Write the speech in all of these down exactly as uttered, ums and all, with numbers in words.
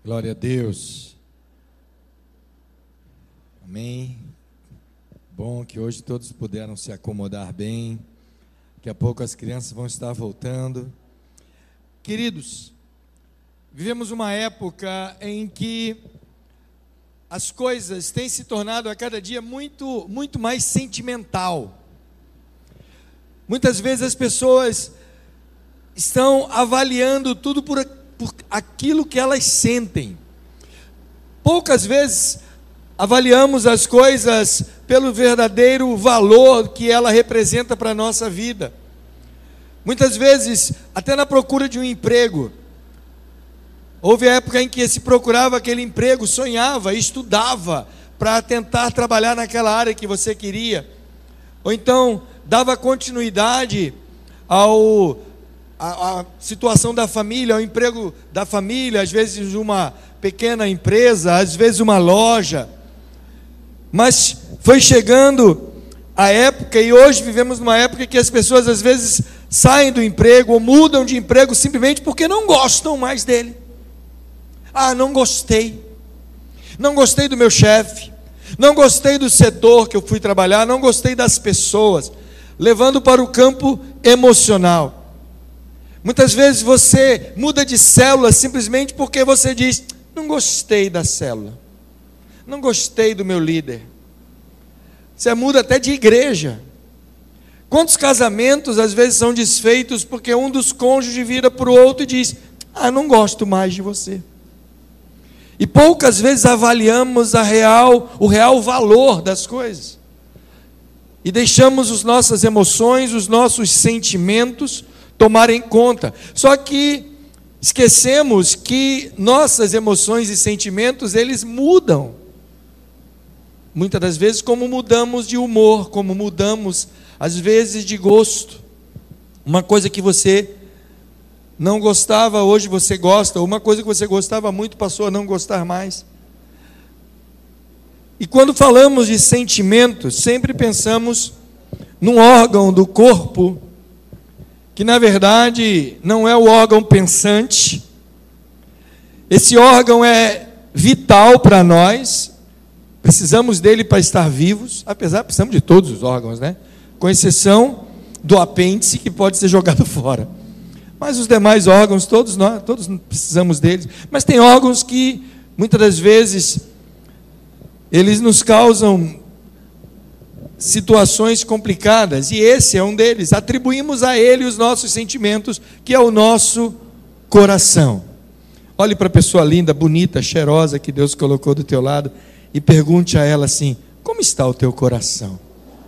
Glória a Deus. Amém. Bom que hoje todos puderam se acomodar bem. Daqui a pouco as crianças vão estar voltando. Queridos, vivemos uma época em que as coisas têm se tornado a cada dia muito, muito mais sentimental. Muitas vezes as pessoas estão avaliando tudo por, por aquilo que elas sentem. Poucas vezes avaliamos as coisas pelo verdadeiro valor que ela representa para a nossa vida. Muitas vezes, até na procura de um emprego, houve a época em que se procurava aquele emprego, sonhava, estudava para tentar trabalhar naquela área que você queria, ou então dava continuidade ao, a, a situação da família, ao emprego da família, às vezes uma pequena empresa, às vezes uma loja. Mas foi chegando a época, e hoje vivemos numa época que as pessoas às vezes saem do emprego ou mudam de emprego simplesmente porque não gostam mais dele. Ah, não gostei, não gostei do meu chefe, não gostei do setor que eu fui trabalhar, não gostei das pessoas, levando para o campo emocional. Muitas vezes você muda de célula simplesmente porque você diz: não gostei da célula, não gostei do meu líder. Você muda até de igreja. Quantos casamentos às vezes são desfeitos porque um dos cônjuges vira para o outro e diz: ah, não gosto mais de você. E poucas vezes avaliamos a real, o real valor das coisas. E deixamos as nossas emoções, os nossos sentimentos tomarem conta. Só que esquecemos que nossas emoções e sentimentos, eles mudam. Muitas das vezes, como mudamos de humor, como mudamos, às vezes, de gosto. Uma coisa que você não gostava, hoje você gosta. Uma coisa que você gostava muito, passou a não gostar mais. E quando falamos de sentimentos, sempre pensamos num órgão do corpo, que na verdade não é o órgão pensante. Esse órgão é vital para nós. Precisamos dele para estar vivos, apesar, precisamos de todos os órgãos, né? Com exceção do apêndice, que pode ser jogado fora. Mas os demais órgãos, todos nós, todos precisamos deles. Mas tem órgãos que, muitas das vezes, eles nos causam situações complicadas, e esse é um deles. Atribuímos a ele os nossos sentimentos, que é o nosso coração. Olhe para a pessoa linda, bonita, cheirosa, que Deus colocou do teu lado, e pergunte a ela assim: como está o teu coração?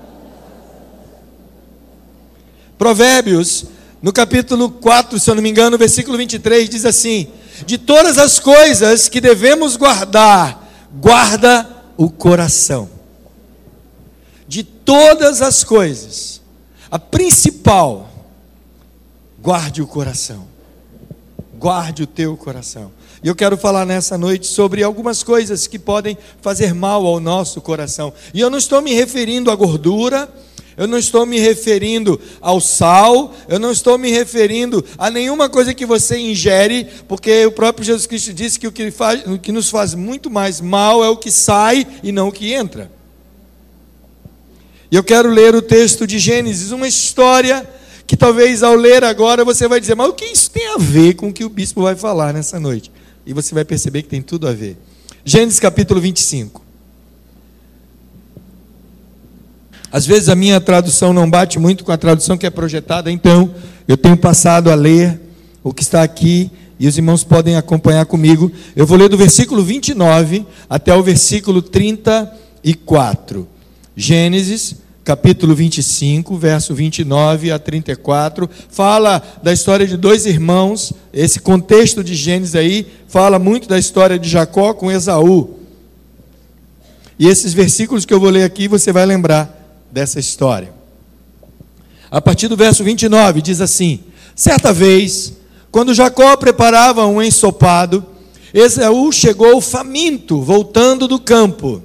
Provérbios, no capítulo quatro, se eu não me engano, versículo vinte e três, diz assim: de todas as coisas que devemos guardar, guarda o coração. De todas as coisas, a principal, guarde o coração. Guarde o teu coração. E eu quero falar nessa noite sobre algumas coisas que podem fazer mal ao nosso coração. E eu não estou me referindo à gordura, eu não estou me referindo ao sal, eu não estou me referindo a nenhuma coisa que você ingere, porque o próprio Jesus Cristo disse que o que, faz, o que nos faz muito mais mal é o que sai e não o que entra. E eu quero ler o texto de Gênesis, uma história que talvez ao ler agora você vai dizer: mas o que isso tem a ver com o que o bispo vai falar nessa noite? E você vai perceber que tem tudo a ver. Gênesis capítulo vinte e cinco. Às vezes a minha tradução não bate muito com a tradução que é projetada, então eu tenho passado a ler o que está aqui, e os irmãos podem acompanhar comigo. Eu vou ler do versículo vinte e nove até o versículo trinta e quatro. Gênesis capítulo vinte e cinco, verso vinte e nove a trinta e quatro, fala da história de dois irmãos. Esse contexto de Gênesis aí fala muito da história de Jacó com Esaú. E esses versículos que eu vou ler aqui, você vai lembrar dessa história. A partir do verso vinte e nove, diz assim: certa vez, quando Jacó preparava um ensopado, Esaú chegou faminto, voltando do campo,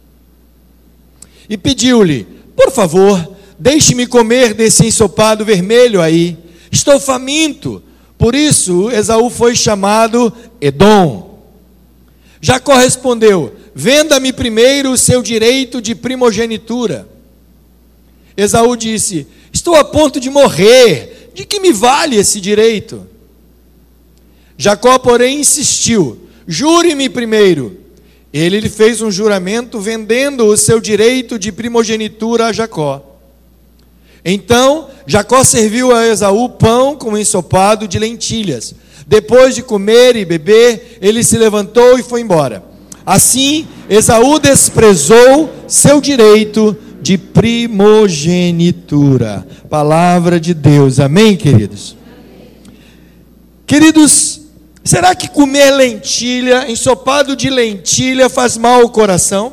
e pediu-lhe: por favor, deixe-me comer desse ensopado vermelho aí, estou faminto. Por isso Esaú foi chamado Edom. Jacó respondeu: venda-me primeiro o seu direito de primogenitura. Esaú disse: estou a ponto de morrer, de que me vale esse direito? Jacó, porém, insistiu: jure-me primeiro. Ele lhe fez um juramento, vendendo o seu direito de primogenitura a Jacó. Então Jacó serviu a Esaú pão com ensopado de lentilhas. Depois de comer e beber, ele se levantou e foi embora. Assim, Esaú desprezou seu direito de primogenitura. Palavra de Deus, amém, queridos? Queridos, será que comer lentilha, ensopado de lentilha, faz mal ao coração?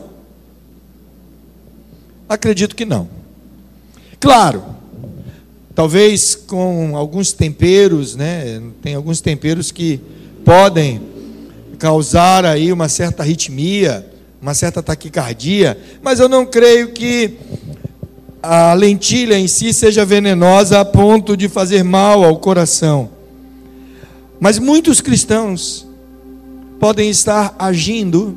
Acredito que não. Claro, talvez com alguns temperos, né? Tem alguns temperos que podem causar aí uma certa arritmia, uma certa taquicardia, mas eu não creio que a lentilha em si seja venenosa a ponto de fazer mal ao coração. Mas muitos cristãos podem estar agindo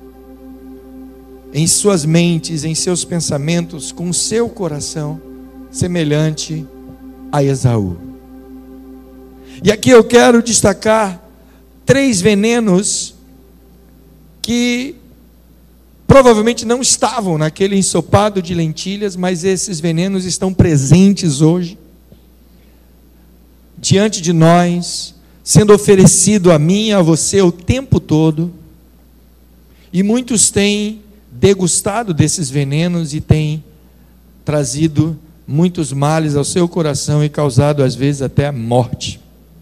em suas mentes, em seus pensamentos, com o seu coração semelhante a Esaú. E aqui eu quero destacar três venenos que provavelmente não estavam naquele ensopado de lentilhas, mas esses venenos estão presentes hoje, diante de nós, sendo oferecido a mim e a você o tempo todo, e muitos têm degustado desses venenos e têm trazido muitos males ao seu coração e causado às vezes até a morte,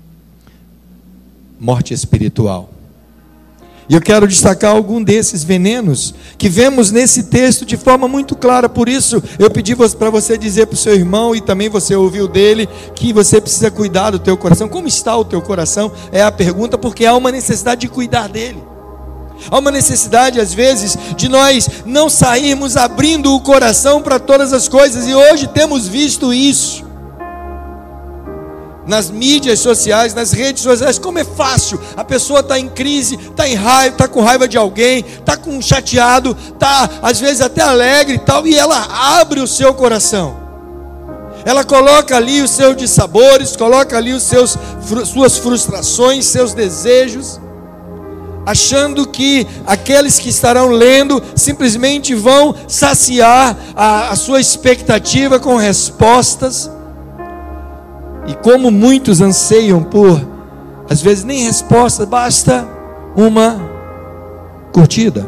morte espiritual. E eu quero destacar algum desses venenos que vemos nesse texto de forma muito clara. Por isso eu pedi para você dizer para o seu irmão, e também você ouviu dele, que você precisa cuidar do teu coração. Como está o teu coração? É a pergunta, porque há uma necessidade de cuidar dele. Há uma necessidade às vezes de nós não sairmos abrindo o coração para todas as coisas, e hoje temos visto isso nas mídias sociais, nas redes sociais. Como é fácil, a pessoa está em crise, está em raiva, está com raiva de alguém, está com chateado, está às vezes até alegre e tal, e ela abre o seu coração, ela coloca ali os seus dissabores, coloca ali os seus, suas frustrações, seus desejos, achando que aqueles que estarão lendo simplesmente vão saciar a, a sua expectativa com respostas. E como muitos anseiam por, às vezes nem resposta, basta uma curtida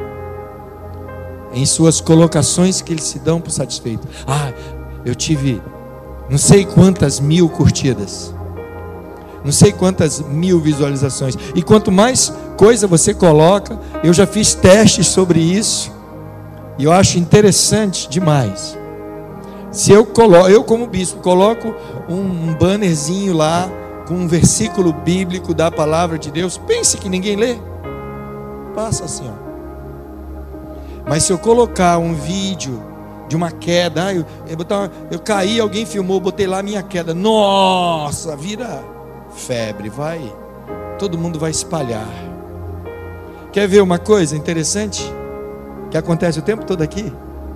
em suas colocações que eles se dão por satisfeito. Ah, eu tive não sei quantas mil curtidas, não sei quantas mil visualizações, e quanto mais coisa você coloca, eu já fiz testes sobre isso, e eu acho interessante demais. Se eu coloco, eu como bispo, coloco um bannerzinho lá, com um versículo bíblico da palavra de Deus, pense que ninguém lê, passa assim, ó. Mas se eu colocar um vídeo de uma queda, ah, eu, eu, botar, eu caí, alguém filmou, botei lá a minha queda, nossa, vira febre, vai, todo mundo vai espalhar. Quer ver uma coisa interessante que acontece o tempo todo aqui?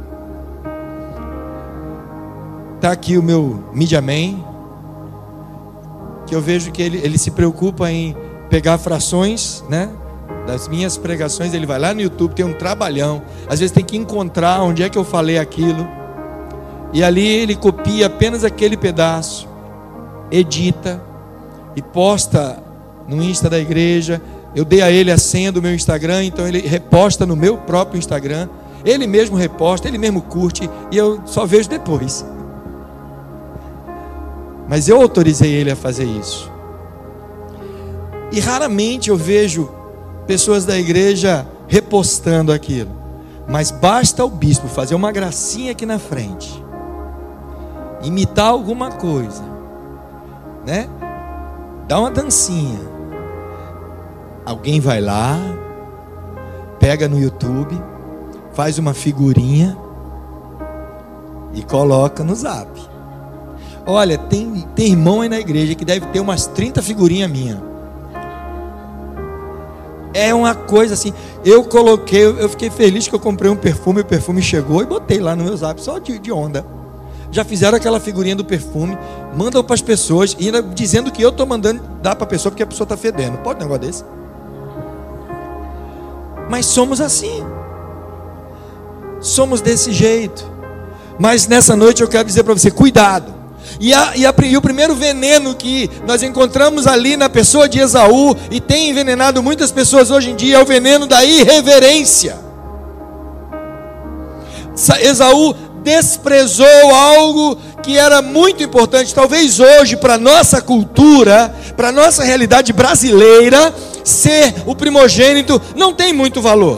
Está aqui o meu Media Man, que eu vejo que ele, ele se preocupa em pegar frações, né, das minhas pregações. Ele vai lá no YouTube, tem um trabalhão, às vezes tem que encontrar onde é que eu falei aquilo, e ali ele copia apenas aquele pedaço, edita e posta no Insta da igreja. Eu dei a ele a senha do meu Instagram, então ele reposta no meu próprio Instagram, ele mesmo reposta, ele mesmo curte, e eu só vejo depois. Mas eu autorizei ele a fazer isso. E raramente eu vejo pessoas da igreja repostando aquilo. Mas basta o bispo fazer uma gracinha aqui na frente, imitar alguma coisa, né? Dar uma dancinha. Alguém vai lá, pega no YouTube, faz uma figurinha e coloca no Zap. Olha, tem, tem irmão aí na igreja que deve ter umas trinta figurinhas minhas. É uma coisa assim. Eu coloquei, eu fiquei feliz que eu comprei um perfume, o perfume chegou e botei lá no meu zap, só de, de onda. Já fizeram aquela figurinha do perfume, mandam para as pessoas, e ainda dizendo que eu estou mandando dar para a pessoa porque a pessoa está fedendo. Pode um negócio desse? Mas somos assim. Somos desse jeito. Mas nessa noite eu quero dizer para você, cuidado. E, a, e, a, e o primeiro veneno que nós encontramos ali na pessoa de Esaú, e tem envenenado muitas pessoas hoje em dia, é o veneno da irreverência. Esaú desprezou algo que era muito importante. Talvez hoje, para a nossa cultura, para a nossa realidade brasileira, ser o primogênito não tem muito valor.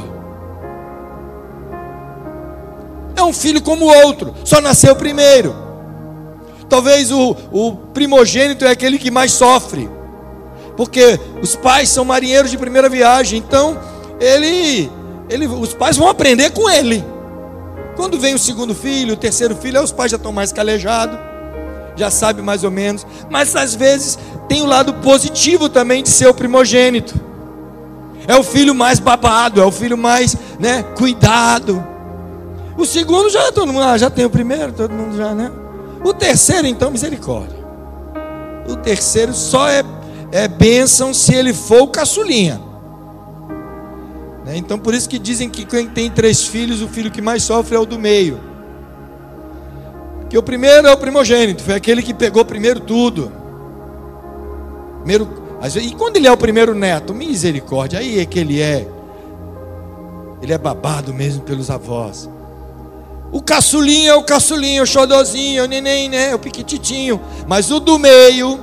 É um filho como o outro, só nasceu primeiro. Talvez o, o primogênito é aquele que mais sofre, porque os pais são marinheiros de primeira viagem. Então ele, ele, os pais vão aprender com ele. Quando vem o segundo filho, o terceiro filho, aí os pais já estão mais calejados, já sabem mais ou menos. Mas às vezes tem o lado positivo também de ser o primogênito. É o filho mais babado, é o filho mais, né, cuidado. O segundo já todo mundo, ah, já tem o primeiro, todo mundo já, né? O terceiro, então, misericórdia. O terceiro só é, é bênção se ele for o caçulinha. Né? Então, por isso que dizem que quem tem três filhos, o filho que mais sofre é o do meio. Porque o primeiro é o primogênito, foi aquele que pegou primeiro tudo. Primeiro, e quando ele é o primeiro neto, misericórdia, aí é que ele é. Ele é babado mesmo pelos avós. O caçulinho é o caçulinho, o xodozinho, é o neném, né? É o piquititinho. Mas o do meio.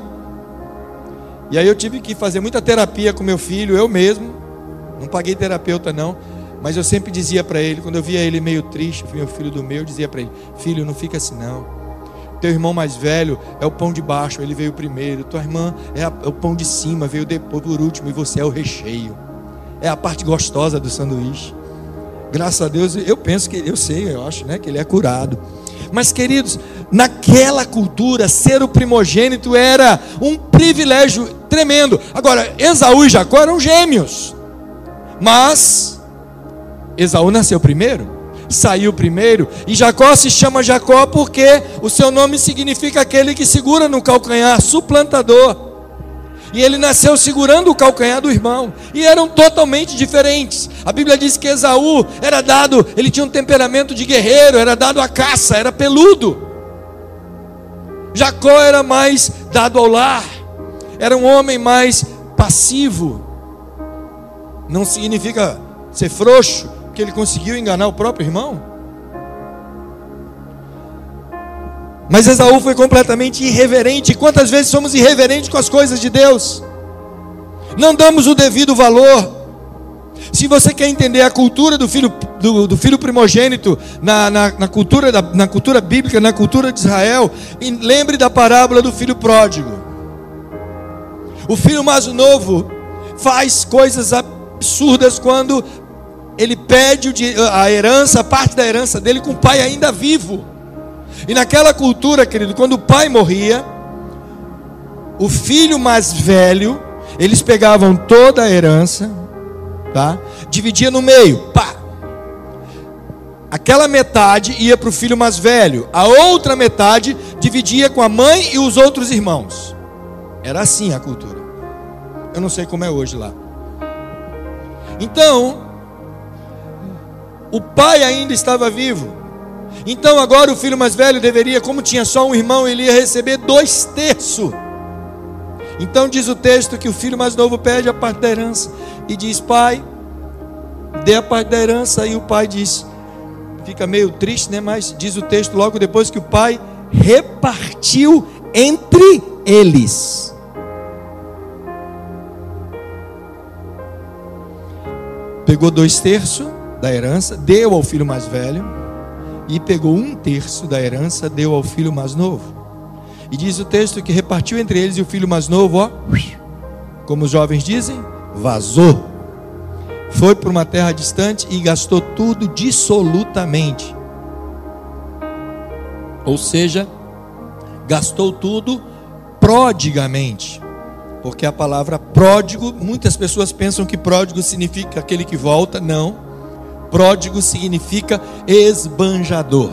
E aí eu tive que fazer muita terapia com meu filho, eu mesmo. Não paguei terapeuta não. Mas eu sempre dizia para ele, quando eu via ele meio triste, meu filho do meio, eu dizia para ele: filho, não fica assim não. Teu irmão mais velho é o pão de baixo, ele veio primeiro. Tua irmã é, a, é o pão de cima, veio depois por último. E você é o recheio. É a parte gostosa do sanduíche. Graças a Deus, eu penso que, eu sei, eu acho, né, que ele é curado. Mas queridos, naquela cultura, ser o primogênito era um privilégio tremendo. Agora, Esaú e Jacó eram gêmeos. Mas Esaú nasceu primeiro, saiu primeiro. E Jacó se chama Jacó porque o seu nome significa aquele que segura no calcanhar, suplantador. E ele nasceu segurando o calcanhar do irmão. E eram totalmente diferentes. A Bíblia diz que Esaú era dado, ele tinha um temperamento de guerreiro, era dado à caça, era peludo. Jacó era mais dado ao lar, era um homem mais passivo. Não significa ser frouxo, que ele conseguiu enganar o próprio irmão. Mas Esaú foi completamente irreverente. Quantas vezes somos irreverentes com as coisas de Deus? Não damos o devido valor. Se você quer entender a cultura do filho, do, do filho primogênito, na, na, na, cultura da, na cultura bíblica, na cultura de Israel, lembre da parábola do filho pródigo. O filho mais novo faz coisas absurdas quando ele pede a herança, a parte da herança dele com o pai ainda vivo. E naquela cultura, querido, quando o pai morria, o filho mais velho, eles pegavam toda a herança, tá? Dividia no meio, pá. Aquela metade ia para o filho mais velho, a outra metade dividia com a mãe e os outros irmãos. Era assim a cultura. Eu não sei como é hoje lá. Então, o pai ainda estava vivo. Então agora o filho mais velho deveria, como tinha só um irmão, ele ia receber dois terços. Então diz o texto que o filho mais novo pede a parte da herança e diz: pai, dê a parte da herança. E o pai diz, fica meio triste, né? Mas diz o texto logo depois que o pai repartiu entre eles. Pegou dois terços da herança, deu ao filho mais velho. E pegou um terço da herança, deu ao filho mais novo. E diz o texto que repartiu entre eles, e o filho mais novo, ó, como os jovens dizem, vazou. Foi para uma terra distante e gastou tudo dissolutamente. Ou seja, gastou tudo prodigamente. Porque a palavra pródigo, muitas pessoas pensam que pródigo significa aquele que volta. Não. Pródigo significa esbanjador.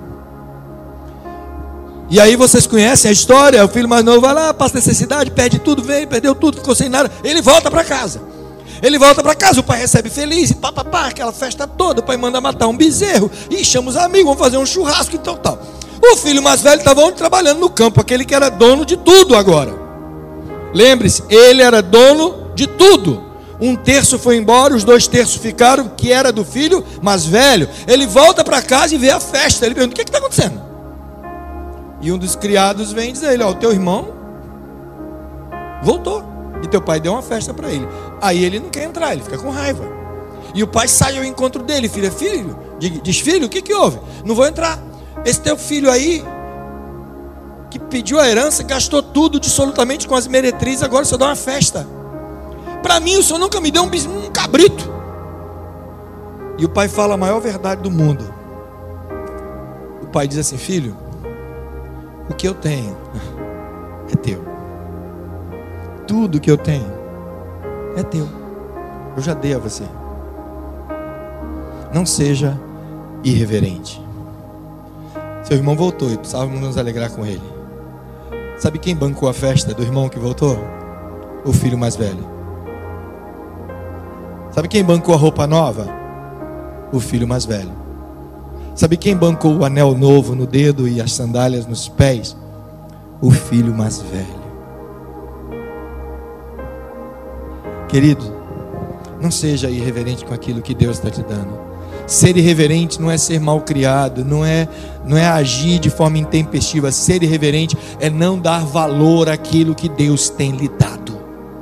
E aí vocês conhecem a história. O filho mais novo vai lá, passa necessidade, perde tudo, vem, perdeu tudo, ficou sem nada. Ele volta para casa. Ele volta para casa, o pai recebe feliz, e pá, pá, pá, aquela festa toda. O pai manda matar um bezerro, e chama os amigos, vão fazer um churrasco e tal, tal. O filho mais velho estava onde? Trabalhando no campo, aquele que era dono de tudo agora. Lembre-se, ele era dono de tudo. Um terço foi embora, os dois terços ficaram, que era do filho mais velho. Ele volta para casa e vê a festa. Ele pergunta: o que está acontecendo? E um dos criados vem dizer a ele: ó, o teu irmão voltou, e teu pai deu uma festa para ele. Aí ele não quer entrar, ele fica com raiva. E o pai sai ao encontro dele: filho, é filho? Diz: filho, o que que houve? Não vou entrar. Esse teu filho aí, que pediu a herança, gastou tudo absolutamente com as meretrizes, agora só dá uma festa. Para mim o senhor nunca me deu um, um cabrito. E o pai fala a maior verdade do mundo. O pai diz assim: filho, o que eu tenho é teu. Tudo que eu tenho é teu. Eu já dei a você. Não seja irreverente. Seu irmão voltou e precisávamos nos alegrar com ele. Sabe quem bancou a festa do irmão que voltou? O filho mais velho. Sabe quem bancou a roupa nova? O filho mais velho. Sabe quem bancou o anel novo no dedo e as sandálias nos pés? O filho mais velho. Querido, não seja irreverente com aquilo que Deus está te dando. Ser irreverente não é ser mal criado, não é, não é agir de forma intempestiva. Ser irreverente é não dar valor àquilo que Deus tem lhe dado.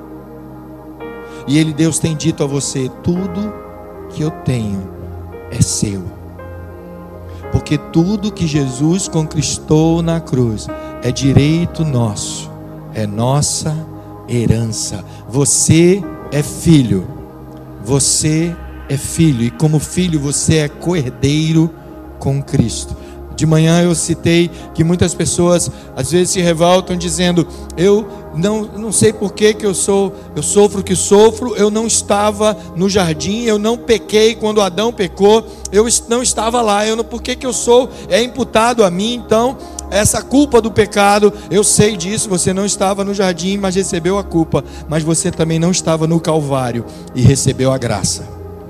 E Ele, Deus, tem dito a você: tudo que eu tenho é seu. Porque tudo que Jesus conquistou na cruz é direito nosso, é nossa herança. Você é filho, você é filho, e como filho você é co-herdeiro com Cristo. De manhã eu citei que muitas pessoas às vezes se revoltam dizendo: eu não, não sei por que que eu sou, eu sofro o que sofro, eu não estava no jardim, eu não pequei quando Adão pecou, eu não estava lá, eu não, por que que eu sou, é imputado a mim, então essa culpa do pecado, eu sei disso, você não estava no jardim, mas recebeu a culpa, mas você também não estava no Calvário e recebeu a graça.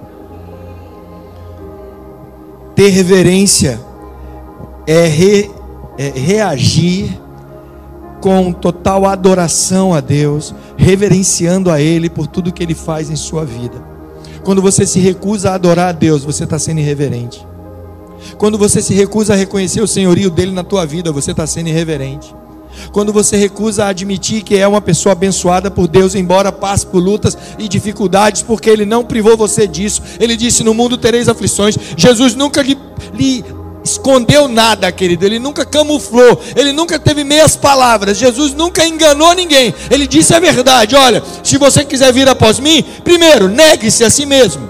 Ter reverência é, re, é reagir com total adoração a Deus, reverenciando a Ele por tudo que Ele faz em sua vida. Quando você se recusa a adorar a Deus, você está sendo irreverente. Quando você se recusa a reconhecer o senhorio dele na tua vida, você está sendo irreverente. Quando você recusa a admitir que é uma pessoa abençoada por Deus, embora passe por lutas e dificuldades, porque Ele não privou você disso. Ele disse: no mundo tereis aflições. Jesus nunca lhe, lhe escondeu nada, querido. Ele nunca camuflou, Ele nunca teve meias palavras. Jesus nunca enganou ninguém. Ele disse a verdade: olha, se você quiser vir após mim, primeiro, negue-se a si mesmo,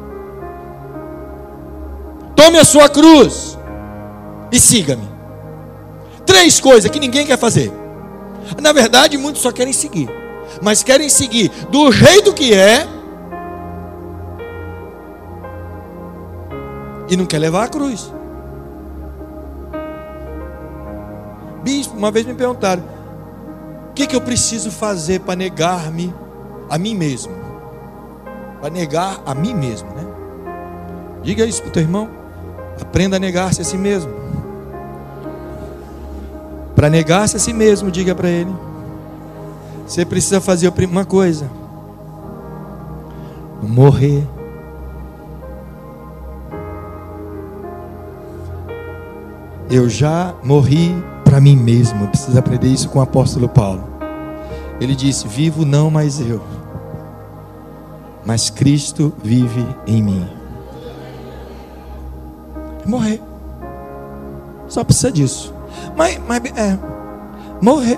tome a sua cruz e siga-me. Três coisas que ninguém quer fazer. Na verdade, muitos só querem seguir, mas querem seguir do jeito que é e não quer levar a cruz. Bispo, uma vez me perguntaram: o que, que eu preciso fazer para negar-me a mim mesmo? Para negar a mim mesmo, né? Diga isso para o teu irmão. Aprenda a negar-se a si mesmo. Para negar-se a si mesmo, diga para ele: você precisa fazer uma coisa: morrer. Eu já morri para mim mesmo. Precisa aprender isso com o apóstolo Paulo. Ele disse: vivo não mais eu, mas Cristo vive em mim. Morrer. Só precisa disso. Mas, mas é, morrer.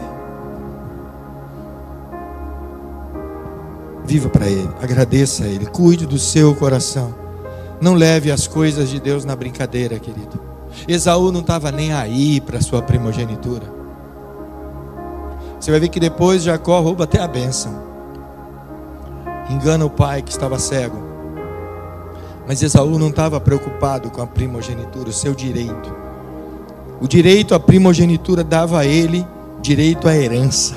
Viva para Ele, agradeça a Ele, cuide do seu coração. Não leve as coisas de Deus na brincadeira, querido. Esaú não estava nem aí para a sua primogenitura. Você vai ver que depois Jacó rouba até a bênção. Engana o pai que estava cego. Mas Esaú não estava preocupado com a primogenitura, o seu direito. O direito à primogenitura dava a ele direito à herança.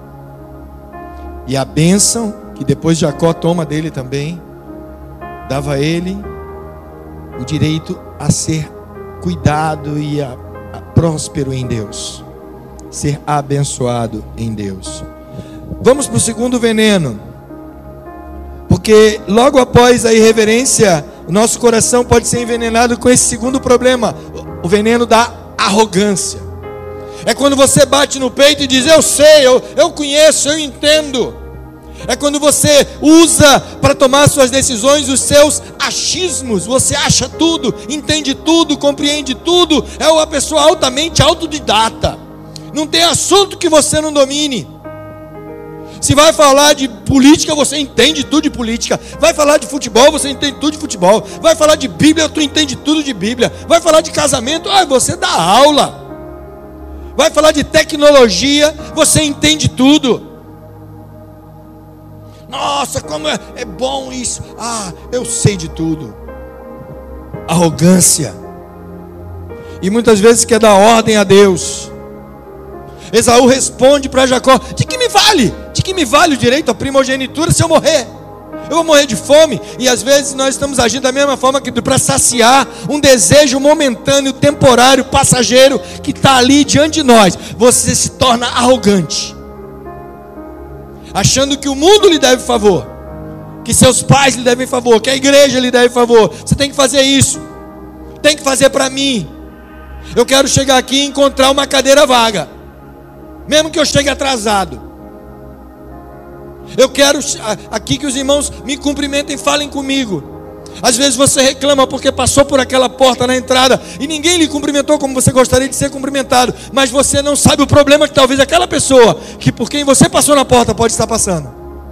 E a bênção, que depois Jacó toma dele também, dava a ele o direito a ser cuidado e a, a próspero em Deus. Ser abençoado em Deus. Vamos para o segundo veneno. Porque logo após a irreverência, o nosso coração pode ser envenenado com esse segundo problema, o veneno da arrogância. É quando você bate no peito e diz: eu sei, eu, eu conheço, eu entendo. É quando você usa para tomar suas decisões os seus achismos. Você acha tudo, entende tudo, compreende tudo. É uma pessoa altamente autodidata. Não tem assunto que você não domine. Se vai falar de política, você entende tudo de política. Vai falar de futebol, você entende tudo de futebol. Vai falar de Bíblia, tu entende tudo de Bíblia. Vai falar de casamento, ah, você dá aula. Vai falar de tecnologia, você entende tudo. Nossa, como é, é bom isso. Ah, eu sei de tudo. Arrogância. E muitas vezes quer dar ordem a Deus. Esaú responde para Jacó: de que me vale? De que me vale o direito à primogenitura se eu morrer? Eu vou morrer de fome. E às vezes nós estamos agindo da mesma forma que para saciar um desejo momentâneo, temporário, passageiro que está ali diante de nós. Você se torna arrogante, achando que o mundo lhe deve favor, que seus pais lhe devem favor, que a igreja lhe deve favor. Você tem que fazer isso, tem que fazer para mim. Eu quero chegar aqui e encontrar uma cadeira vaga, mesmo que eu chegue atrasado. Eu quero aqui que os irmãos me cumprimentem, falem comigo. Às vezes você reclama porque passou por aquela porta na entrada e ninguém lhe cumprimentou como você gostaria de ser cumprimentado. Mas você não sabe o problema que talvez aquela pessoa, que por quem você passou na porta, pode estar passando.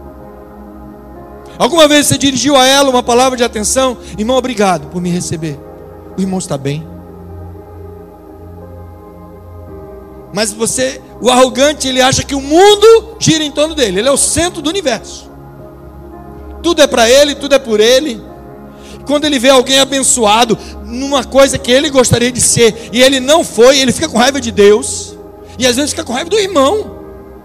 Alguma vez você dirigiu a ela uma palavra de atenção: irmão, obrigado por me receber. O irmão está bem. Mas você, o arrogante, ele acha que o mundo gira em torno dele. Ele é o centro do universo. Tudo é para ele, tudo é por ele. Quando ele vê alguém abençoado numa coisa que ele gostaria de ser e ele não foi, ele fica com raiva de Deus. E às vezes fica com raiva do irmão.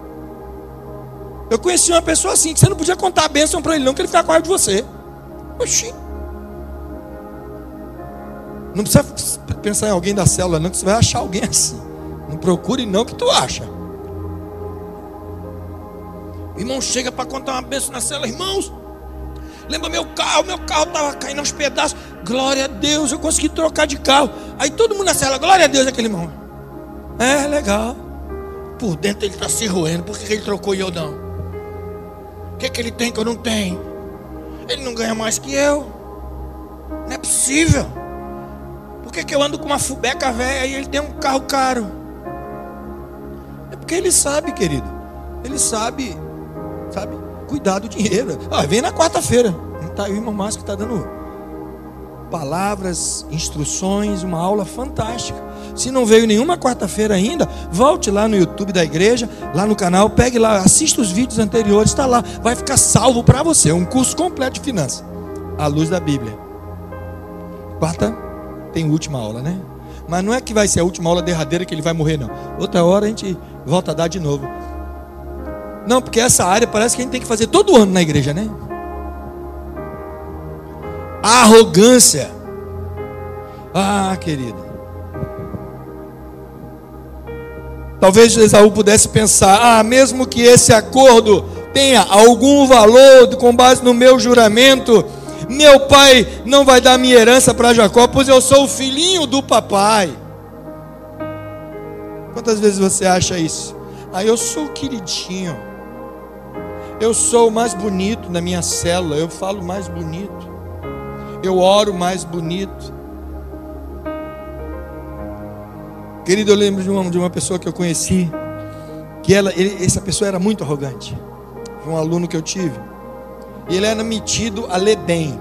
Eu conheci uma pessoa assim, que você não podia contar a bênção para ele não, que ele ficava com raiva de você. Oxi. Não precisa pensar em alguém da célula não, que você vai achar alguém assim. Não procure não, que tu acha. O irmão chega para contar uma bênção na célula: irmãos, lembra meu carro, meu carro estava caindo aos pedaços. Glória a Deus, eu consegui trocar de carro. Aí todo mundo na célula: glória a Deus, aquele irmão. É, legal. Por dentro ele está se roendo. Por que, que ele trocou e eu não? O que, que ele tem que eu não tenho? Ele não ganha mais que eu. Não é possível. Por que, que eu ando com uma fubeca velha e ele tem um carro caro? É porque ele sabe, querido. Ele sabe, sabe, cuidar do dinheiro. Ah, vem na quarta-feira. Tá aí o irmão Márcio que está dando palavras, instruções, uma aula fantástica. Se não veio nenhuma quarta-feira ainda, volte lá no YouTube da igreja, lá no canal, pegue lá, assista os vídeos anteriores, está lá, vai ficar salvo para você. Um curso completo de finanças, à luz da Bíblia. Quarta tem última aula, né? Mas não é que vai ser a última aula derradeira que ele vai morrer, não. Outra hora a gente volta a dar de novo. Não, porque essa área parece que a gente tem que fazer todo ano na igreja, né? Arrogância. Ah, querido. Talvez Esaú pudesse pensar: ah, mesmo que esse acordo tenha algum valor com base no meu juramento, meu pai não vai dar minha herança para Jacó, pois eu sou o filhinho do papai. Quantas vezes você acha isso? Ah, eu sou o queridinho. Eu sou o mais bonito na minha célula. Eu falo mais bonito. Eu oro mais bonito. Querido, eu lembro de uma, de uma pessoa que eu conheci, que ela, ele, essa pessoa era muito arrogante. Foi um aluno que eu tive. E ele era metido a ler bem.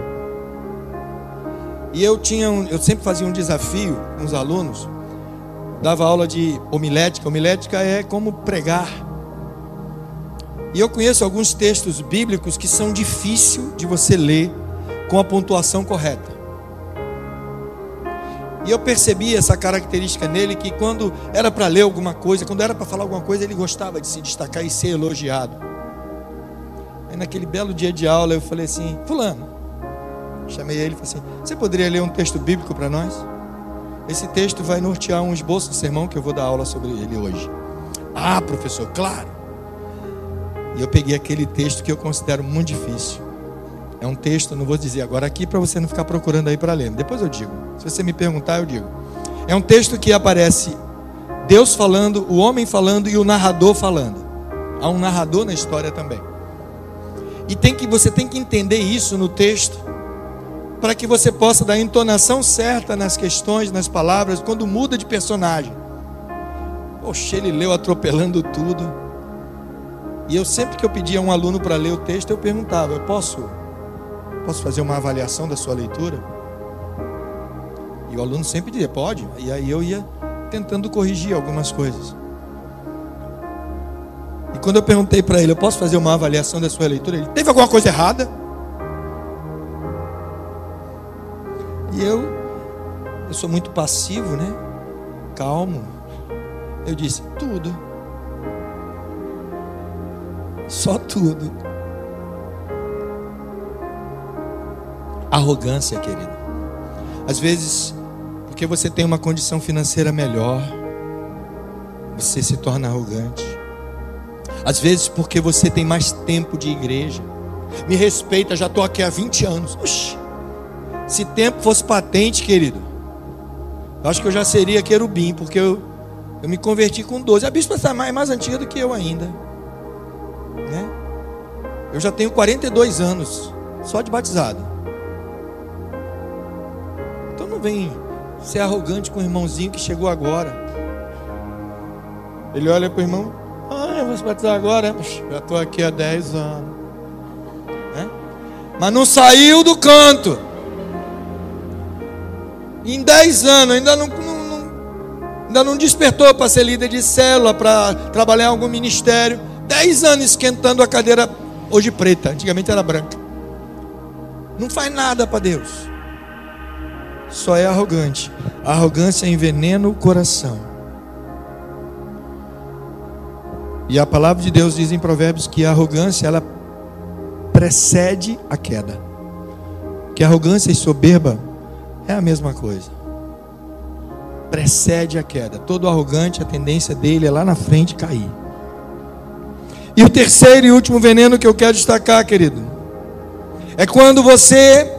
E eu tinha um, eu sempre fazia um desafio com os alunos. dava aula de homilética. Homilética é como pregar. E eu conheço alguns textos bíblicos que são difíceis de você ler com a pontuação correta. E eu percebi essa característica nele, que quando era para ler alguma coisa, quando era para falar alguma coisa, ele gostava de se destacar e ser elogiado. Aí naquele belo dia de aula eu falei assim: fulano, chamei ele e falei assim: você poderia ler um texto bíblico para nós? Esse texto vai nortear um esboço de sermão que eu vou dar aula sobre ele hoje. Ah, professor, claro. E eu peguei aquele texto que eu considero muito difícil. É um texto, não vou dizer agora aqui para você não ficar procurando aí para ler. Depois eu digo. Se você me perguntar, eu digo. É um texto que aparece Deus falando, o homem falando e o narrador falando. Há um narrador na história também. E tem que, você tem que entender isso no texto, para que você possa dar a entonação certa nas questões, nas palavras, quando muda de personagem. Poxa, ele leu atropelando tudo. E eu sempre que eu pedia a um aluno para ler o texto, eu perguntava: eu posso, posso fazer uma avaliação da sua leitura? E o aluno sempre dizia: pode. E aí eu ia tentando corrigir algumas coisas. E quando eu perguntei para ele: eu posso fazer uma avaliação da sua leitura? Ele: teve alguma coisa errada? E eu, eu sou muito passivo, né? Calmo. Eu disse: tudo. Só tudo. Arrogância, querido. Às vezes, porque você tem uma condição financeira melhor, você se torna arrogante. Às vezes, porque você tem mais tempo de igreja. Me respeita, já estou aqui há vinte anos. Oxi, se tempo fosse patente, querido, eu acho que eu já seria querubim, porque eu, eu me converti com doze. A bispa está mais, mais antiga do que eu ainda, né? Eu já tenho quarenta e dois anos, só de batizado. Então não vem ser arrogante com o irmãozinho que chegou agora. Ele olha para o irmão: ah, eu vou se batizar agora. Já estou aqui há dez anos, né? Mas não saiu do canto. Em dez anos ainda não, não, não, ainda não despertou para ser líder de célula, para trabalhar em algum ministério. Dez anos esquentando a cadeira, hoje preta, antigamente era branca. Não faz nada para Deus. Só é arrogante. A arrogância envenena o coração. E a palavra de Deus diz em Provérbios que a arrogância, ela precede a queda. Que arrogância e soberba é a mesma coisa. Precede a queda. Todo arrogante, a tendência dele é lá na frente cair. E o terceiro e último veneno que eu quero destacar, querido, é quando você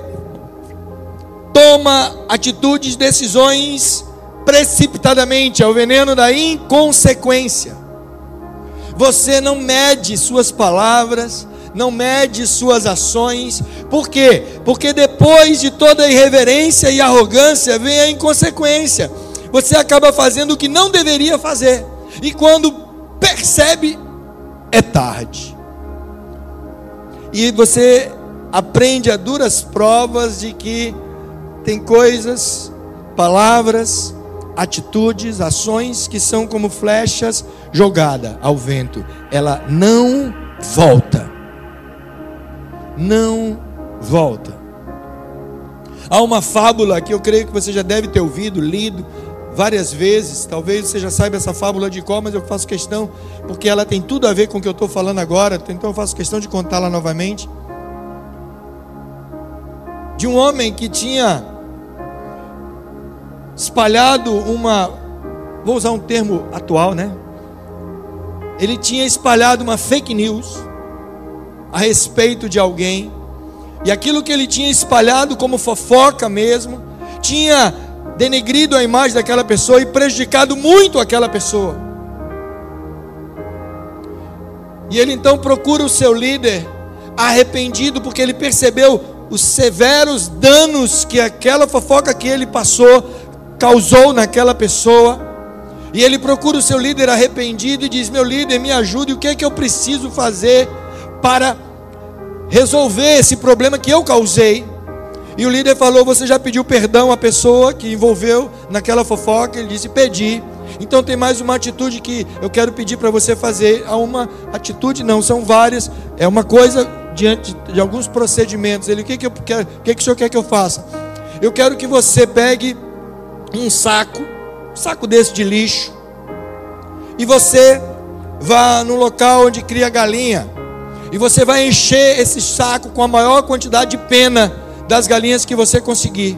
toma atitudes, decisões precipitadamente. É o veneno da inconsequência. Você não mede suas palavras, não mede suas ações. Por quê? Porque depois de toda a irreverência e arrogância vem a inconsequência. Você acaba fazendo o que não deveria fazer, e quando percebe, é tarde. E você aprende a duras provas de que tem coisas, palavras, atitudes, ações que são como flechas jogadas ao vento. Ela não volta. Não volta. Há uma fábula que eu creio que você já deve ter ouvido, lido várias vezes. Talvez você já saiba essa fábula de cor, mas eu faço questão, porque ela tem tudo a ver com o que eu estou falando agora. Então eu faço questão de contá-la novamente. De um homem que tinha espalhado uma, vou usar um termo atual, né? Ele tinha espalhado uma fake news a respeito de alguém, e aquilo que ele tinha espalhado como fofoca mesmo, tinha denegrido a imagem daquela pessoa e prejudicado muito aquela pessoa. E ele então procura o seu líder arrependido, porque ele percebeu os severos danos que aquela fofoca que ele passou causou naquela pessoa. E ele procura o seu líder arrependido e diz: meu líder, me ajude, o que é que eu preciso fazer para resolver esse problema que eu causei? E o líder falou: você já pediu perdão à pessoa que envolveu naquela fofoca? Ele disse: pedi. Então tem mais uma atitude que eu quero pedir para você fazer. Há uma atitude, não, são várias. É uma coisa diante de alguns procedimentos. Ele, o que que eu quero, o que que o senhor quer que eu faça? Eu quero que você pegue um saco, um saco desse de lixo, e você vá no local onde cria galinha, e você vai encher esse saco com a maior quantidade de pena das galinhas que você conseguir.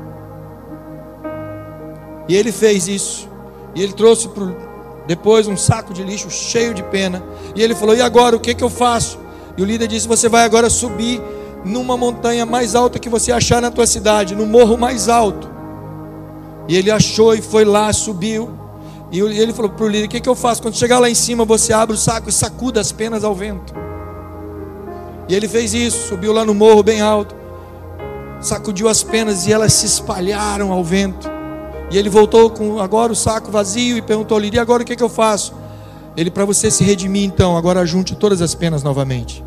E ele fez isso. E ele trouxe pro, depois um saco de lixo cheio de pena. E ele falou, e agora o que que eu faço? E o líder disse, você vai agora subir numa montanha mais alta que você achar na tua cidade, no morro mais alto. E ele achou e foi lá, subiu. E ele falou para o líder, o que que eu faço? Quando chegar lá em cima, você abre o saco e sacuda as penas ao vento. E ele fez isso, subiu lá no morro bem alto, sacudiu as penas e elas se espalharam ao vento. E ele voltou com agora o saco vazio e perguntou ao líder, e agora o que que eu faço? Ele, para você se redimir então, agora junte todas as penas novamente.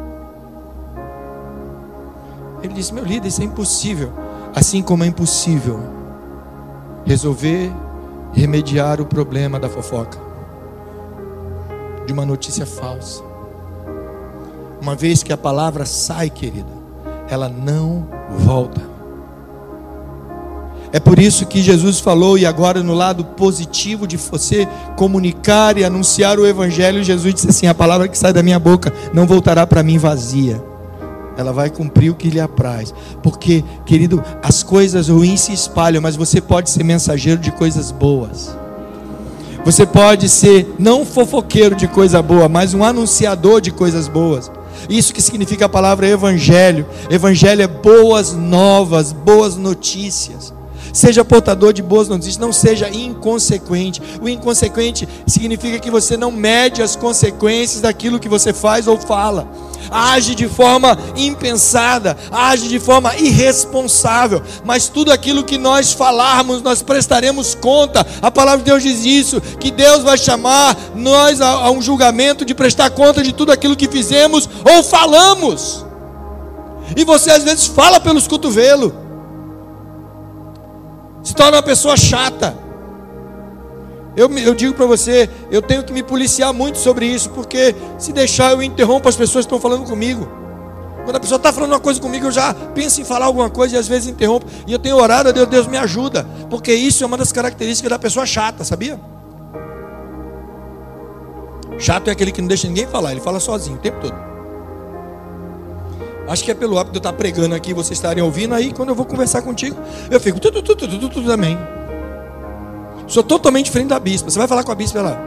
Ele disse, meu líder, isso é impossível. Assim como é impossível resolver, remediar o problema da fofoca, de uma notícia falsa. Uma vez que a palavra sai, querida, ela não volta. É por isso que Jesus falou, e agora no lado positivo de você comunicar e anunciar o Evangelho, Jesus disse assim, a palavra que sai da minha boca não voltará para mim vazia. Ela vai cumprir o que lhe apraz. Porque, querido, as coisas ruins se espalham, mas você pode ser mensageiro de coisas boas. Você pode ser, não fofoqueiro de coisa boa, mas um anunciador de coisas boas. Isso que significa a palavra evangelho. Evangelho é boas novas, boas notícias. Seja portador de boas notícias, não seja inconsequente. O inconsequente significa que você não mede as consequências daquilo que você faz ou fala. Age de forma impensada, age de forma irresponsável, mas tudo aquilo que nós falarmos, nós prestaremos conta. A palavra de Deus diz isso, que Deus vai chamar nós a, a um julgamento de prestar conta de tudo aquilo que fizemos ou falamos. E você às vezes fala pelos cotovelos, se torna uma pessoa chata. Eu, eu digo para você, eu tenho que me policiar muito sobre isso, porque se deixar eu interrompo as pessoas que estão falando comigo. Quando a pessoa está falando uma coisa comigo, eu já penso em falar alguma coisa e às vezes interrompo. E eu tenho orado a Deus, Deus me ajuda, porque isso é uma das características da pessoa chata, sabia? Chato é aquele que não deixa ninguém falar, ele fala sozinho o tempo todo. Acho que é pelo hábito de eu estar pregando aqui, vocês estarem ouvindo, aí quando eu vou conversar contigo, eu fico tudo, tudo, tudo, tudo, tudo também. Sou totalmente diferente da bispa. Você vai falar com a bispa lá.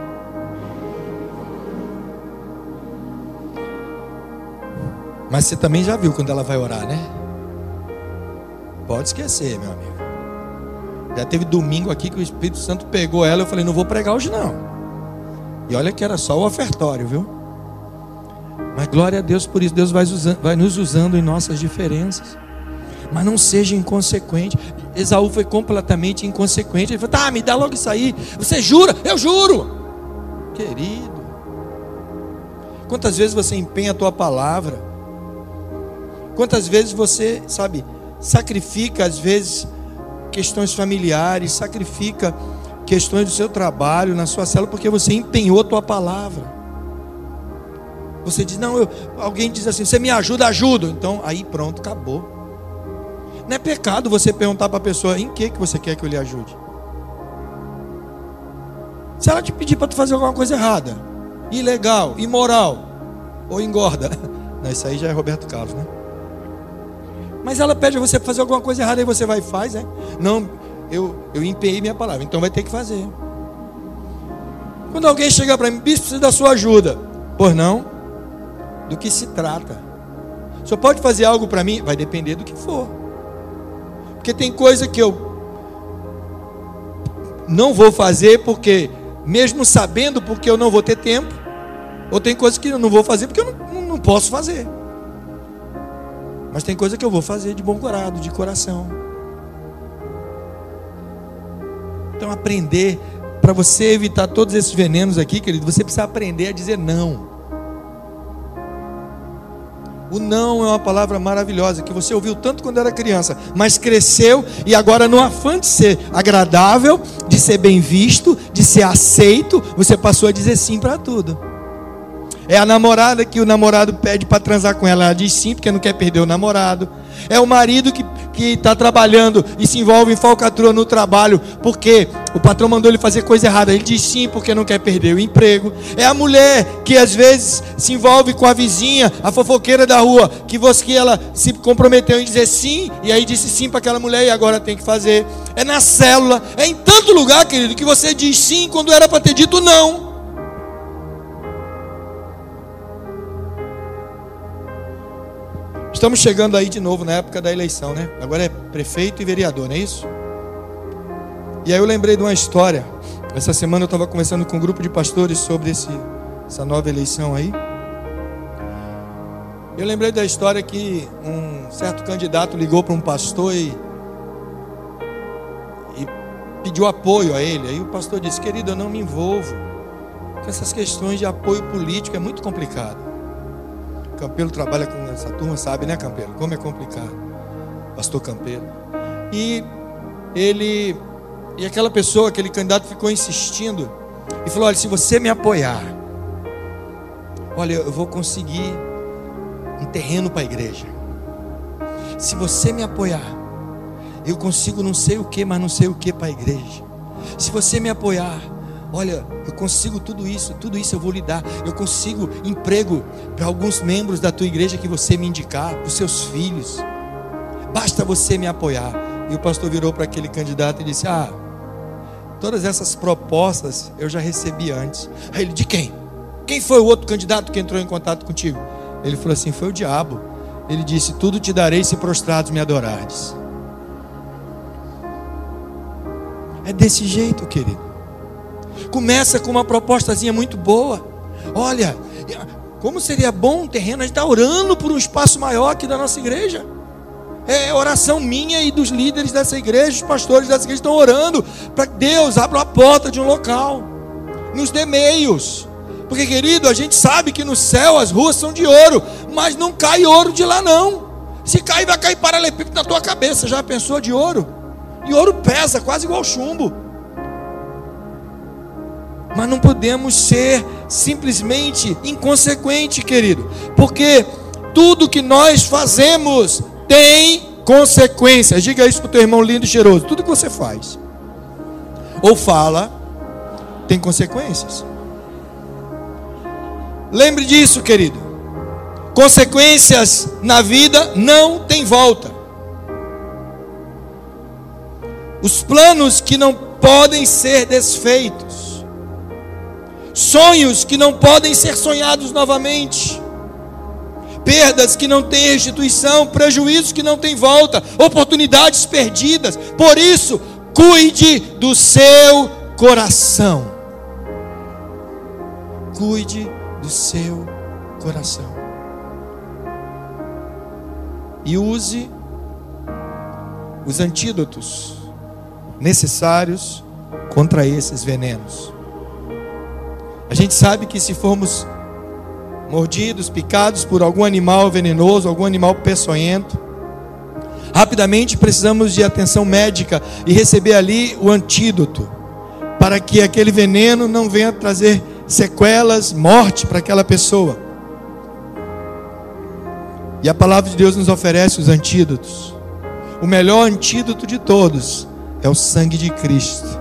Mas você também já viu quando ela vai orar, né? Pode esquecer, meu amigo. Já teve domingo aqui que o Espírito Santo pegou ela. Eu falei, não vou pregar hoje não. E olha que era só o ofertório, viu? Mas glória a Deus por isso. Deus vai, usando, vai nos usando em nossas diferenças. Mas não seja inconsequente. Esaú foi completamente inconsequente. Ele falou, tá, me dá logo isso aí. Você jura? Eu juro. Querido, quantas vezes você empenha a tua palavra? Quantas vezes você, sabe, sacrifica às vezes questões familiares, sacrifica questões do seu trabalho, na sua célula, porque você empenhou a tua palavra. Você diz, não, eu, alguém diz assim, você me ajuda, ajudo. Então, aí pronto, acabou. Não é pecado você perguntar para a pessoa, em que, que você quer que eu lhe ajude? Se ela te pedir para tu fazer alguma coisa errada, ilegal, imoral, ou engorda, não, isso aí já é Roberto Carlos, né? Mas ela pede a você para fazer alguma coisa errada, aí você vai e faz, né? Não, eu, eu empenhei minha palavra, então vai ter que fazer. Quando alguém chega para mim, bispo, precisa da sua ajuda. Pois não? Do que se trata? O senhor pode fazer algo para mim? Vai depender do que for. Porque tem coisa que eu não vou fazer porque, mesmo sabendo porque eu não vou ter tempo, ou tem coisa que eu não vou fazer porque eu não, não posso fazer. Mas tem coisa que eu vou fazer de bom grado, de coração. Então aprender, para você evitar todos esses venenos aqui, querido, você precisa aprender a dizer não. O não é uma palavra maravilhosa, que você ouviu tanto quando era criança, mas cresceu e agora, no afã de ser agradável, de ser bem visto, de ser aceito, você passou a dizer sim para tudo. É a namorada que o namorado pede para transar com ela, ela diz sim porque não quer perder o namorado. É o marido que que está trabalhando e se envolve em falcatrua no trabalho porque o patrão mandou ele fazer coisa errada, ele diz sim porque não quer perder o emprego. É a mulher que às vezes se envolve com a vizinha, a fofoqueira da rua, que você que ela se comprometeu em dizer sim e aí disse sim para aquela mulher e agora tem que fazer. É na célula, é em tanto lugar, querido, que você diz sim quando era para ter dito não. Estamos chegando aí de novo na época da eleição, né? Agora é prefeito e vereador, não é isso? E aí eu lembrei de uma história. Essa semana eu estava conversando com um grupo de pastores sobre esse, essa nova eleição aí. Eu lembrei da história que um certo candidato ligou para um pastor e, e pediu apoio a ele. Aí o pastor disse: querido, eu não me envolvo com essas questões de apoio político, é muito complicado. Campelo trabalha com essa turma, sabe, né, Campelo? Como é complicado. Pastor Campelo. E ele, e aquela pessoa, aquele candidato ficou insistindo e falou: olha, se você me apoiar, olha, eu vou conseguir um terreno para a igreja. Se você me apoiar, eu consigo não sei o que, mas não sei o que para a igreja. Se você me apoiar, olha, eu consigo tudo isso, tudo isso eu vou lhe dar. Eu consigo emprego para alguns membros da tua igreja que você me indicar, para os seus filhos. Basta você me apoiar. E o pastor virou para aquele candidato e disse: ah, todas essas propostas eu já recebi antes. Aí ele: de quem? Quem foi o outro candidato que entrou em contato contigo? Ele falou assim: foi o diabo. Ele disse: tudo te darei se prostrados me adorares. É desse jeito, querido. Começa com uma propostazinha muito boa. Olha, como seria bom um terreno. A gente está orando por um espaço maior aqui da nossa igreja. É oração minha e dos líderes dessa igreja. Os pastores dessa igreja estão orando para que Deus abra a porta de um local, nos dê meios. Porque, querido, a gente sabe que no céu as ruas são de ouro, mas não cai ouro de lá não. Se cair, vai cair paralelepípedo na tua cabeça. Já pensou de ouro? E ouro pesa quase igual chumbo. Mas não podemos ser simplesmente inconsequente, querido, porque tudo que nós fazemos tem consequências. Diga isso para o teu irmão lindo e cheiroso. Tudo que você faz ou fala tem consequências. Lembre disso, querido. Consequências na vida não tem volta. Os planos que não podem ser desfeitos, sonhos que não podem ser sonhados novamente, perdas que não têm restituição, prejuízos que não têm volta, oportunidades perdidas. Por isso, cuide do seu coração. Cuide do seu coração. E use os antídotos necessários contra esses venenos. A gente sabe que se formos mordidos, picados por algum animal venenoso, algum animal peçonhento, rapidamente precisamos de atenção médica e receber ali o antídoto, para que aquele veneno não venha trazer sequelas, morte para aquela pessoa. E a palavra de Deus nos oferece os antídotos. O melhor antídoto de todos é o sangue de Cristo.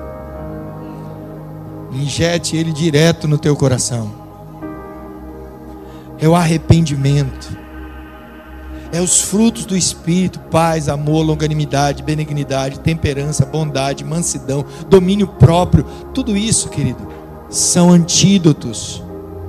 Injete ele direto no teu coração. É o arrependimento. É os frutos do Espírito: paz, amor, longanimidade, benignidade, temperança, bondade, mansidão, domínio próprio. Tudo isso, querido, são antídotos.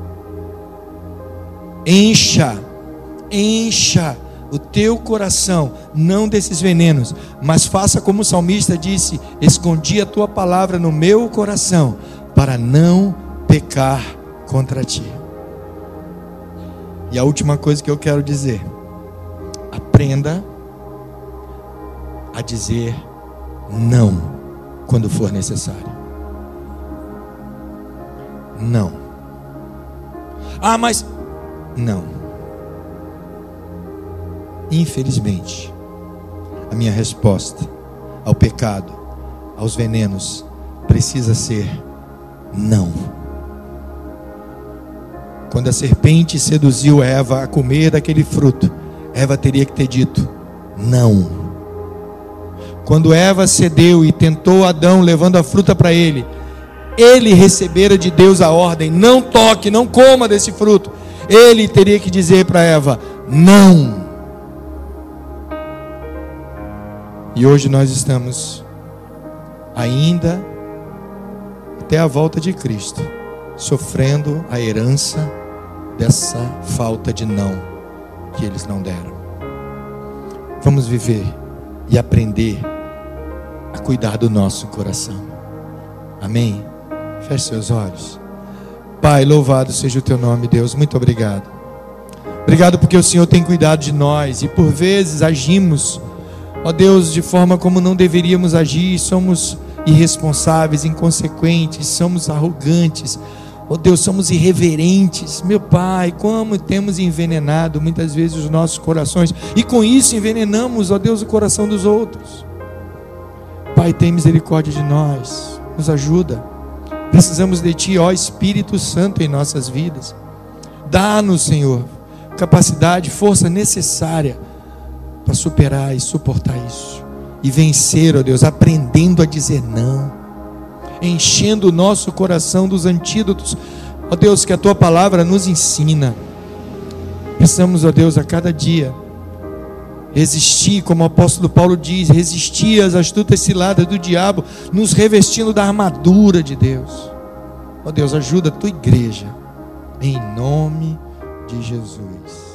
Encha, encha o teu coração, não desses venenos, mas faça como o salmista disse: escondi a tua palavra no meu coração, para não pecar contra ti. E a última coisa que eu quero dizer: aprenda a dizer não quando for necessário. Não. Ah, mas não. infelizmente, a minha resposta ao pecado, aos venenos, precisa ser não. Quando a serpente seduziu Eva a comer daquele fruto, Eva teria que ter dito não. Quando Eva cedeu e tentou Adão levando a fruta para ele, ele recebera de Deus a ordem: não toque, não coma desse fruto. Ele teria que dizer para Eva: não. E hoje nós estamos ainda, até a volta de Cristo, sofrendo a herança dessa falta de não que eles não deram. Vamos viver e aprender a cuidar do nosso coração. Amém? Feche seus olhos. Pai, louvado seja o teu nome, Deus. Muito obrigado. Obrigado porque o Senhor tem cuidado de nós e por vezes agimos, ó Deus, de forma como não deveríamos agir. Somos irresponsáveis, inconsequentes, somos arrogantes, ó Deus, somos irreverentes. Meu Pai, como temos envenenado muitas vezes os nossos corações e com isso envenenamos, ó Deus, o coração dos outros. Pai, tem misericórdia de nós, nos ajuda. Precisamos de Ti, ó Espírito Santo, em nossas vidas. Dá-nos, Senhor, capacidade, força necessária para superar e suportar isso e vencer, ó Deus, aprendendo a dizer não, enchendo o nosso coração dos antídotos, ó Deus, que a Tua palavra nos ensina. Precisamos, ó Deus, a cada dia resistir, como o apóstolo Paulo diz, resistir às astutas ciladas do diabo, nos revestindo da armadura de Deus. Ó Deus, ajuda a Tua igreja, em nome de Jesus.